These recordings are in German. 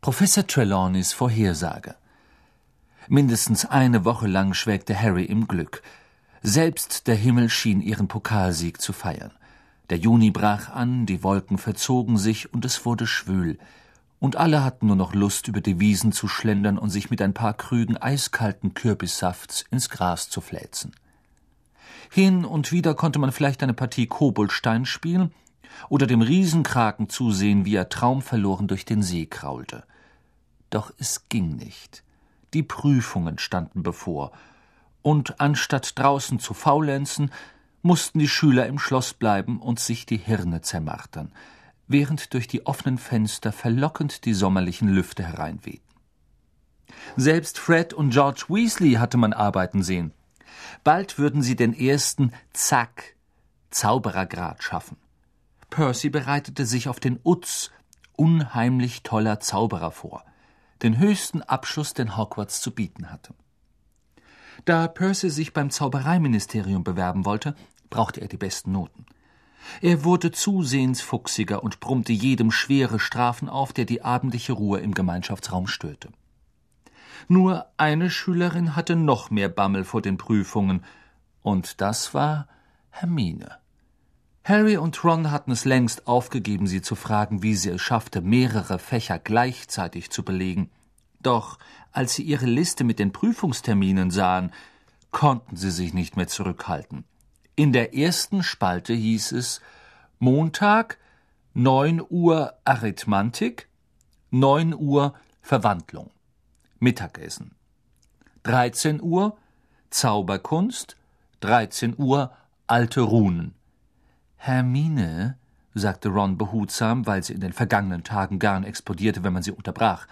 Professor Trelawneys Vorhersage. Mindestens eine Woche lang schwelgte Harry im Glück. Selbst der Himmel schien ihren Pokalsieg zu feiern. Der Juni brach an, die Wolken verzogen sich und es wurde schwül. Und alle hatten nur noch Lust, über die Wiesen zu schlendern und sich mit ein paar Krügen eiskalten Kürbissafts ins Gras zu fläzen. Hin und wieder konnte man vielleicht eine Partie Koboldstein spielen oder dem Riesenkraken zusehen, wie er traumverloren durch den See kraulte. Doch es ging nicht. Die Prüfungen standen bevor, und anstatt draußen zu faulenzen, mussten die Schüler im Schloss bleiben und sich die Hirne zermartern, während durch die offenen Fenster verlockend die sommerlichen Lüfte hereinwehten. Selbst Fred und George Weasley hatte man arbeiten sehen. Bald würden sie den ersten Zauberergrad schaffen. Percy bereitete sich auf den Uz, unheimlich toller Zauberer, vor, den höchsten Abschluss, den Hogwarts zu bieten hatte. Da Percy sich beim Zaubereiministerium bewerben wollte, brauchte er die besten Noten. Er wurde zusehends fuchsiger und brummte jedem schwere Strafen auf, der die abendliche Ruhe im Gemeinschaftsraum störte. Nur eine Schülerin hatte noch mehr Bammel vor den Prüfungen, und das war Hermine. Harry und Ron hatten es längst aufgegeben, sie zu fragen, wie sie es schaffte, mehrere Fächer gleichzeitig zu belegen. Doch als sie ihre Liste mit den Prüfungsterminen sahen, konnten sie sich nicht mehr zurückhalten. In der ersten Spalte hieß es: Montag, 9 Uhr Arithmantik, 9 Uhr Verwandlung, Mittagessen. 13 Uhr Zauberkunst, 13 Uhr alte Runen. Hermine, sagte Ron behutsam, weil sie in den vergangenen Tagen gern explodierte, wenn man sie unterbrach.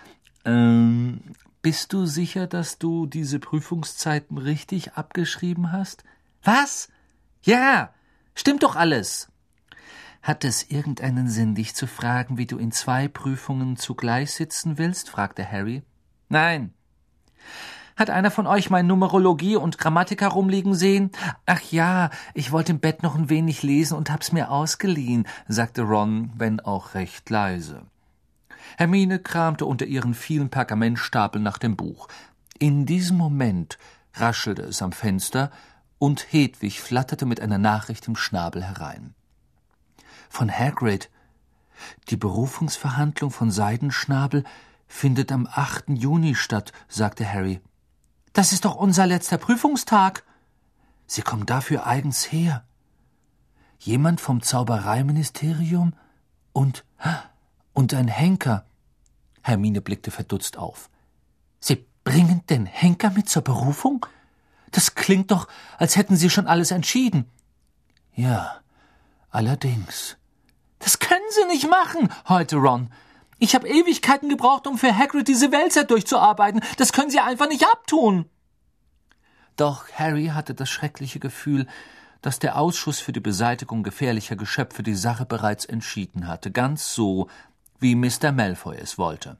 Bist du sicher, dass du diese Prüfungszeiten richtig abgeschrieben hast? Was? Ja, stimmt doch alles. Hat es irgendeinen Sinn, dich zu fragen, wie du in 2 Prüfungen zugleich sitzen willst? Fragte Harry. Nein. Hat einer von euch mein Numerologie und Grammatik herumliegen sehen? Ach ja, ich wollte im Bett noch ein wenig lesen und hab's mir ausgeliehen, sagte Ron, wenn auch recht leise. Hermine kramte unter ihren vielen Pergamentstapeln nach dem Buch. In diesem Moment raschelte es am Fenster, und Hedwig flatterte mit einer Nachricht im Schnabel herein. Von Hagrid. Die Berufungsverhandlung von Seidenschnabel findet am 8. Juni statt, sagte Harry. Das ist doch unser letzter Prüfungstag. Sie kommen dafür eigens her. Jemand vom Zaubereiministerium und ein Henker. Hermine blickte verdutzt auf. Sie bringen den Henker mit zur Berufung? Das klingt doch, als hätten Sie schon alles entschieden. Ja, allerdings. Das können Sie nicht machen, heulte Ron. Ich habe Ewigkeiten gebraucht, um für Hagrid diese Wälzer durchzuarbeiten. Das können Sie einfach nicht abtun. Doch Harry hatte das schreckliche Gefühl, dass der Ausschuss für die Beseitigung gefährlicher Geschöpfe die Sache bereits entschieden hatte, ganz so, wie Mr. Malfoy es wollte.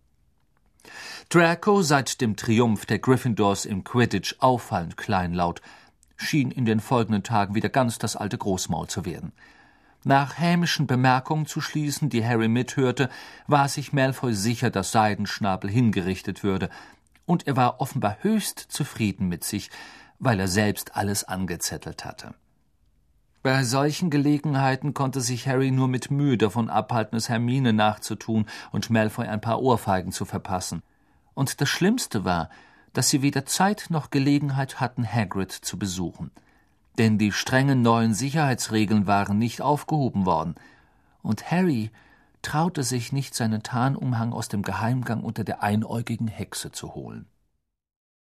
Draco, seit dem Triumph der Gryffindors im Quidditch auffallend kleinlaut, schien in den folgenden Tagen wieder ganz das alte Großmaul zu werden. Nach hämischen Bemerkungen zu schließen, die Harry mithörte, war sich Malfoy sicher, dass Seidenschnabel hingerichtet würde, und er war offenbar höchst zufrieden mit sich, weil er selbst alles angezettelt hatte. Bei solchen Gelegenheiten konnte sich Harry nur mit Mühe davon abhalten, es Hermine nachzutun und Malfoy ein paar Ohrfeigen zu verpassen. Und das Schlimmste war, dass sie weder Zeit noch Gelegenheit hatten, Hagrid zu besuchen. Denn die strengen neuen Sicherheitsregeln waren nicht aufgehoben worden, und Harry traute sich nicht, seinen Tarnumhang aus dem Geheimgang unter der einäugigen Hexe zu holen.